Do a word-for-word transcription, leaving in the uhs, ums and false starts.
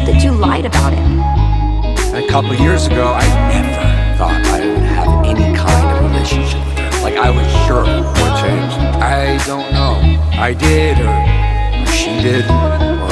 that you lied about him. And a couple of years ago, I never thought I would have any kind of relationship with her. Like, I was sure. What changed? I don't know. I did, or, or she did, or